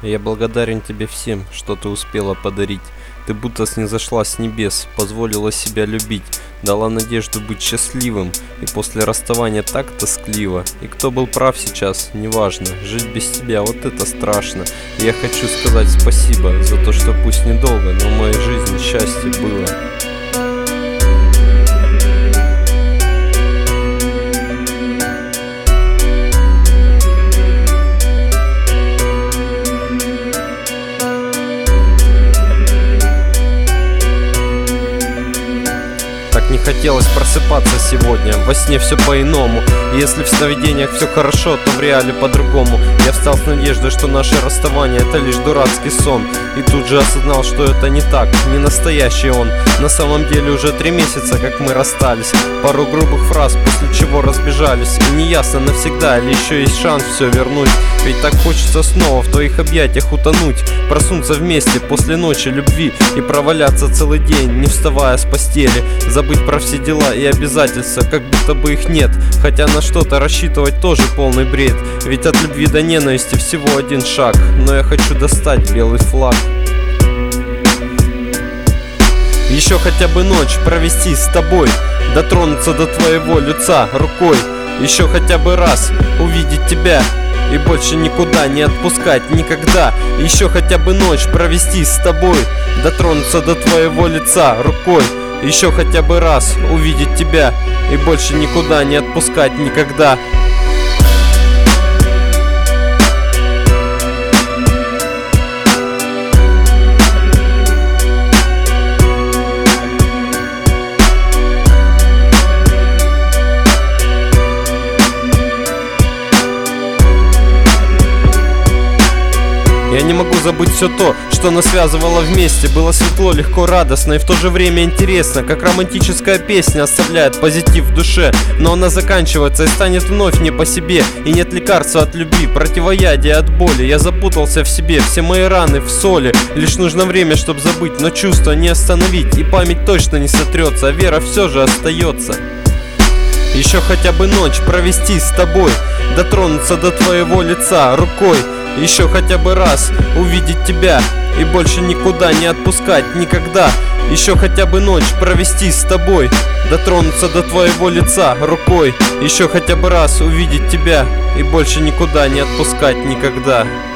Я благодарен тебе всем, что ты успела подарить. Ты будто снизошла с небес, позволила себя любить, дала надежду быть счастливым, и после расставания так тоскливо. И кто был прав сейчас, неважно, жить без тебя вот это страшно. И я хочу сказать спасибо за то, что пусть недолго, но в моей жизни счастье было. Не хотелось просыпаться сегодня, во сне все по-иному. И если в сновидениях все хорошо, то в реале по-другому. Я встал с надеждой, что наше расставание это лишь дурацкий сон. И тут же осознал, что это не так, не настоящий он. На самом деле уже 3 месяца, как мы расстались. Пару грубых фраз, после чего разбежались. И неясно, навсегда или еще есть шанс все вернуть. Ведь так хочется снова в твоих объятиях утонуть, проснуться вместе после ночи любви и проваляться целый день, не вставая с постели. Забыть про все дела и обязательства, как будто бы их нет. Хотя на что-то рассчитывать тоже полный бред. Ведь от любви до ненависти всего один шаг. Но я хочу достать белый флаг. Еще хотя бы ночь провести с тобой, дотронуться до твоего лица рукой. Еще хотя бы раз увидеть тебя и больше никуда не отпускать никогда. Еще хотя бы ночь провести с тобой, дотронуться до твоего лица рукой. Еще хотя бы раз увидеть тебя и больше никуда не отпускать никогда. Я не могу забыть все то, что нас связывало вместе. Было светло, легко, радостно и в то же время интересно. Как романтическая песня оставляет позитив в душе. Но она заканчивается и станет вновь не по себе. И нет лекарства от любви, противоядия от боли. Я запутался в себе, все мои раны в соли. Лишь нужно время, чтобы забыть, но чувства не остановить. И память точно не сотрется, а вера все же остается. Еще хотя бы ночь провести с тобой, дотронуться до твоего лица рукой. Еще хотя бы раз увидеть тебя и больше никуда не отпускать никогда. Еще хотя бы ночь провести с тобой, дотронуться до твоего лица рукой. Еще хотя бы раз увидеть тебя и больше никуда не отпускать никогда.